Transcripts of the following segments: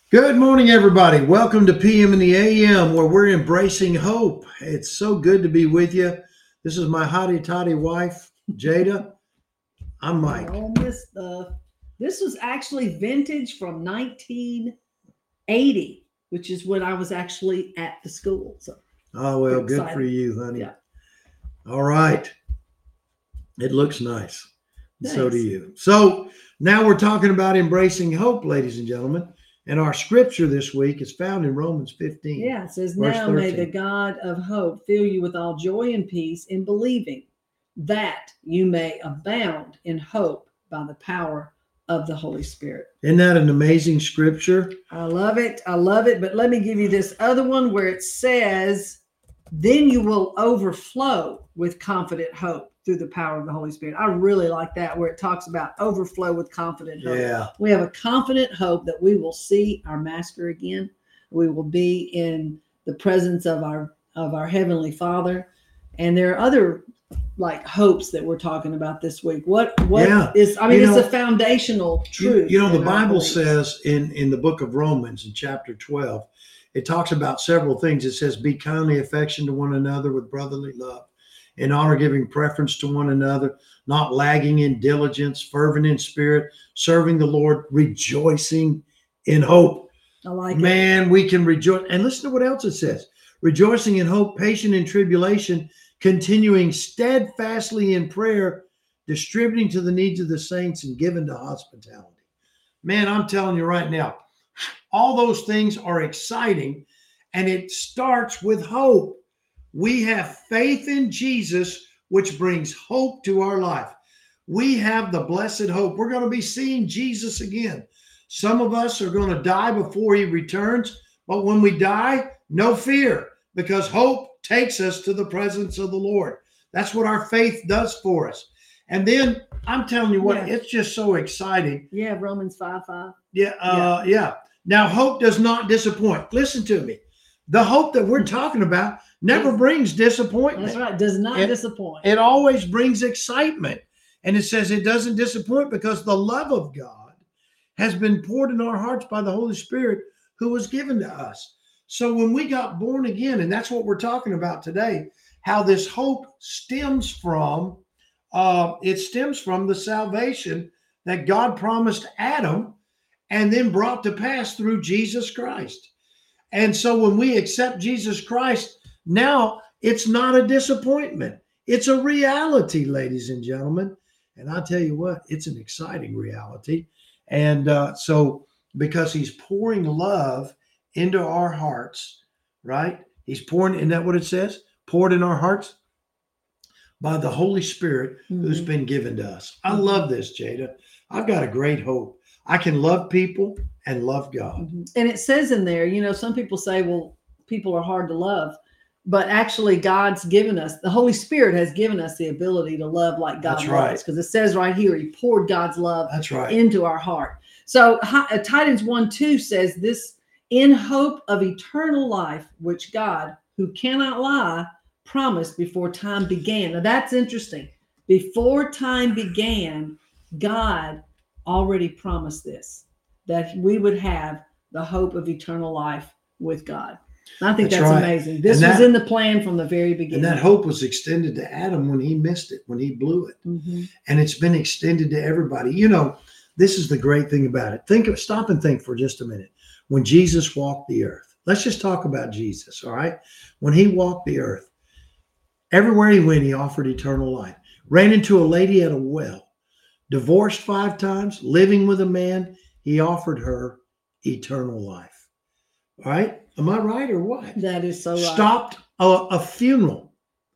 Good morning, everybody. Welcome to PM in the AM, where we're embracing hope. It's so good to be with you. This is my hottie toddy wife, Jada. I'm Mike. All this stuff. This was actually vintage from 1980, which is when I was actually at the school. So Oh, well, pretty good for exciting. you, honey. Yeah. All right. It looks nice. And so do Thanks. you. So now we're talking about embracing hope, ladies and gentlemen. And our scripture this week is found in Romans 15. Yeah, it says, Verse now may 13. the God of hope fill you with all joy and peace in believing, that you may abound in hope by the power of the Holy Spirit. Isn't that an amazing scripture? I love it. I love it. But let me give you this other one where it says, then you will overflow with confident hope through the power of the Holy Spirit. I really like that, where it talks about overflow with confident hope. Yeah. We have a confident hope that we will see our Master again. We will be in the presence of our Heavenly Father. And there are other like hopes that we're talking about this week. What Yeah. is, I mean, You it's know, a foundational truth. the in our Bible beliefs. says in the book of Romans in chapter 12, it talks about several things. It says, be kindly affectioned to one another with brotherly love, in honor giving preference to one another, not lagging in diligence, fervent in spirit, serving the Lord, rejoicing in hope. I like it. Man, we can rejoice. And listen to what else it says. Rejoicing in hope, patient in tribulation, continuing steadfastly in prayer, distributing to the needs of the saints, and given to hospitality. Man, I'm telling you right now, all those things are exciting, and it starts with hope. We have faith in Jesus, which brings hope to our life. We have the blessed hope. We're going to be seeing Jesus again. Some of us are going to die before he returns, but when we die, no fear, because hope takes us to the presence of the Lord. That's what our faith does for us. And then I'm telling you what, Yeah. it's just so exciting. Yeah, Romans 5:5. Yeah. Now, hope does not disappoint. Listen to me. The hope that we're talking about never brings disappointment. That's right. Does not disappoint. It always brings excitement. And it says it doesn't disappoint because the love of God has been poured in our hearts by the Holy Spirit who was given to us. So when we got born again, and that's what we're talking about today, how this hope stems from, the salvation that God promised Adam and then brought to pass through Jesus Christ. And so when we accept Jesus Christ, now it's not a disappointment. It's a reality, ladies and gentlemen. And I tell you what, it's an exciting reality. And so because he's pouring love into our hearts, right? He's pouring, isn't that what it says? Poured in our hearts by the Holy Spirit who's Mhm. been given to us. I love this, Jada. I've got a great hope. I can love people and love God. Mhm. And it says in there, some people say, well, people are hard to love. But actually, God's given us, the Holy Spirit has given us the ability to love like God That's loves. right. Because it says right here, he poured God's love That's right. into our heart. So Titans 1:2 says this, in hope of eternal life, which God, who cannot lie, promised before time began. Now that's interesting. Before time began, God already promised this, that we would have the hope of eternal life with God. I think That's that's right. amazing. This And was that- in the plan from the very And beginning. that hope was extended to Adam when he missed it, when he blew it. Mhm. And it's been extended to everybody. This is the great thing about it. Stop and think for just a minute. When Jesus walked the earth, let's just talk about Jesus, all right? When he walked the earth, everywhere he went, he offered eternal life. Ran into a lady at a well, divorced 5 times, living with a man, he offered her eternal life. All right? Am I right or what? That is so right. Stopped a funeral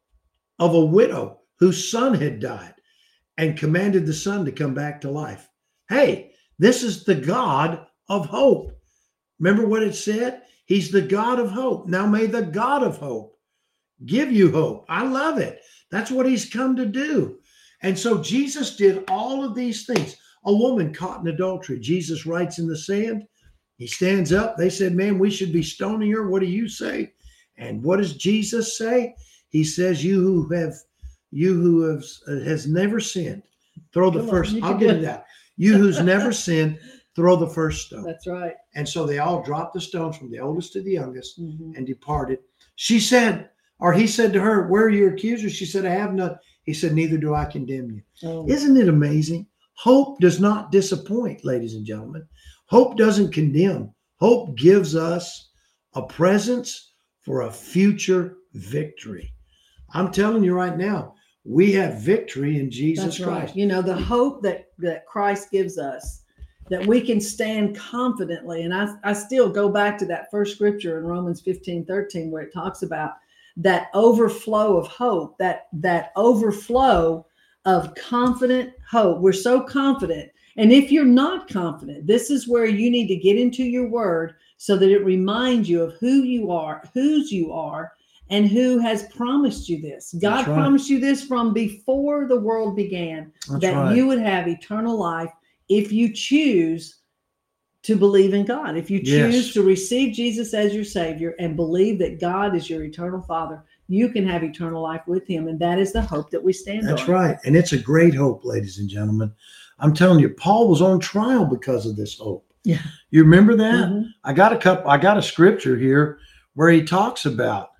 of a widow whose son had died and commanded the son to come back to life. Hey, this is the God of hope. Remember what it said? He's the God of hope. Now may the God of hope give you hope. I love it. That's what he's come to do. And so Jesus did all of these things. A woman caught in adultery, Jesus writes in the sand. He stands up. They said, man, we should be stoning her. What do you say? And what does Jesus say? He says, you who has never sinned, throw the Come on, first. you I'll can give do you it. that. You who's never sinned, throw the first stone. That's right. And so they all dropped the stones from the oldest to the youngest Mhm. and departed. She said, or he said to her, where are your accusers? She said, I have none. He said, neither do I condemn you. Oh. Isn't it amazing? Hope does not disappoint, ladies and gentlemen. Hope doesn't condemn. Hope gives us a presence for a future victory. I'm telling you right now, we have victory in Jesus That's Christ. right. You know, the hope that Christ gives us, that we can stand confidently. And I still go back to that first scripture in Romans 15:13, where it talks about that overflow of hope, that overflow of confident hope. We're so confident. And if you're not confident, this is where you need to get into your word so that it reminds you of who you are, whose you are, and who has promised you this. God That's right. promised you this from before the world began, That's that right. you would have eternal life if you choose to believe in God. If you choose Yes. to receive Jesus as your Savior and believe that God is your eternal Father, you can have eternal life with Him. And that is the hope that we stand on. That's right. And it's a great hope, ladies and gentlemen. I'm telling you, Paul was on trial because of this hope. Yeah. You remember that? Mhm. I got a scripture here where he talks about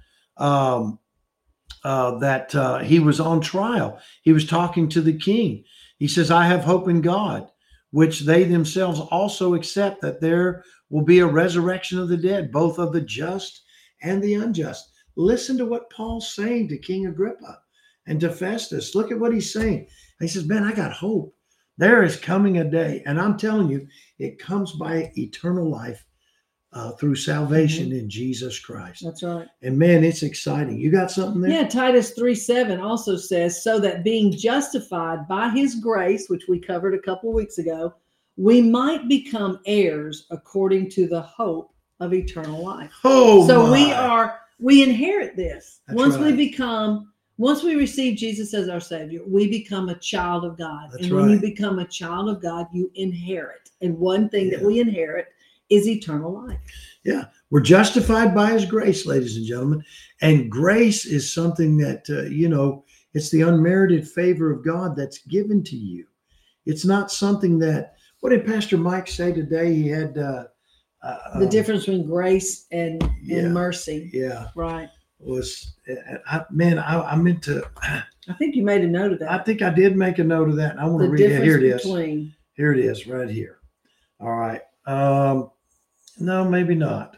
that he was on trial. He was talking to the king. He says, I have hope in God, which they themselves also accept, that there will be a resurrection of the dead, both of the just and the unjust. Listen to what Paul's saying to King Agrippa and to Festus. Look at what he's saying. He says, man, I got hope. There is coming a day, and I'm telling you, it comes by eternal life through salvation in Jesus Christ. That's right. And man, it's exciting. You got something there? Yeah, Titus 3:7 also says, so that being justified by His grace, which we covered a couple of weeks ago, we might become heirs according to the hope of eternal life. Oh, so my. we inherit this. That's Once once we receive Jesus as our Savior, we become a child of God. That's and when you right. become a child of God, you inherit. And one thing that Yeah. we inherit is eternal life. Yeah, we're justified by His grace, ladies and gentlemen. And grace is something that, it's the unmerited favor of God that's given to you. It's not something that, what did Pastor Mike say today? He had The difference between grace and mercy. Yeah, Right. was, I meant to, I think you made a note of that. I think I did make a note of that. And I want to The read it. Here it difference is. between. Here it is, right here. All right. No, maybe not.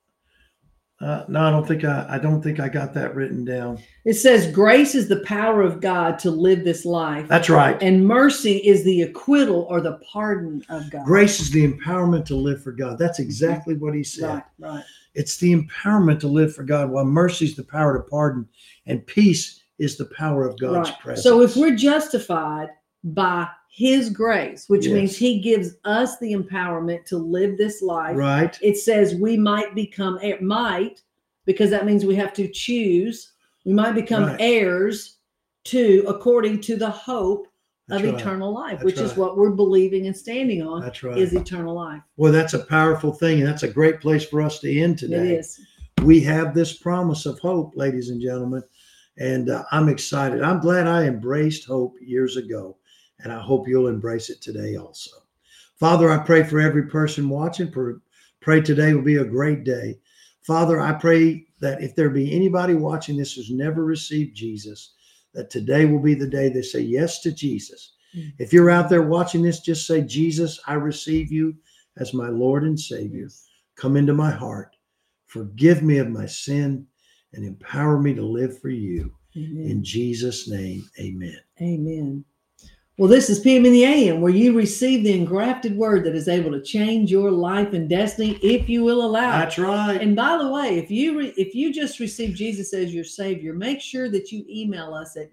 No, I don't think I got that written down. It says grace is the power of God to live this life. That's right. And mercy is the acquittal or the pardon of God. Grace is the empowerment to live for God. That's exactly what he said. Right. It's the empowerment to live for God, while mercy is the power to pardon, and peace is the power of God's presence. So if we're justified by His grace, which Yes. means He gives us the empowerment to live this life, right, it says we might become because that means we have to choose. We might become Right. heirs according to the hope That's of right. eternal life, That's which is right. what we're believing and standing on. That's right. Is eternal life. Well, that's a powerful thing, and that's a great place for us to end today. It is. We have this promise of hope, ladies and gentlemen, and I'm excited. I'm glad I embraced hope years ago, and I hope you'll embrace it today also. Father, I pray for every person watching. Pray today will be a great day. Father, I pray that if there be anybody watching this who's never received Jesus, that today will be the day they say yes to Jesus. Mm-hmm. If you're out there watching this, just say, Jesus, I receive you as my Lord and Savior. Come into my heart. Forgive me of my sin and empower me to live for you. Amen. In Jesus' name, amen. Amen. Well, this is PM in the AM, where you receive the engrafted word that is able to change your life and destiny if you will allow it. That's right. And by the way, if you just received Jesus as your Savior, make sure that you email us at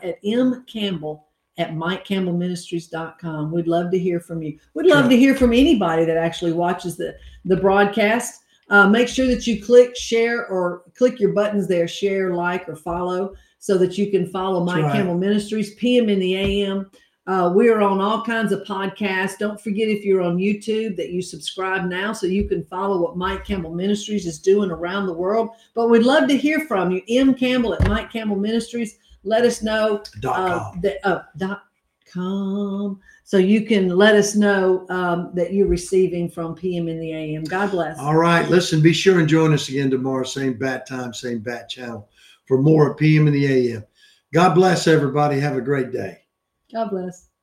mcampbell@mikecampbellministries.com. We'd love to hear from you. We'd love to hear from anybody that actually watches the broadcast. Make sure that you click share or click your buttons there, share, like, or follow, so that you can follow Mike Campbell Ministries, PM in the AM. We are on all kinds of podcasts. Don't forget, if you're on YouTube, that you subscribe now so you can follow what Mike Campbell Ministries is doing around the world. But we'd love to hear from you. M. Campbell at Mike Campbell Ministries. Let us know. .com. Come. So you can let us know that you're receiving from PM in the AM. God bless. All right. Listen, be sure and join us again tomorrow, same bat time, same bat channel, for more at PM in the AM. God bless everybody. Have a great day. God bless.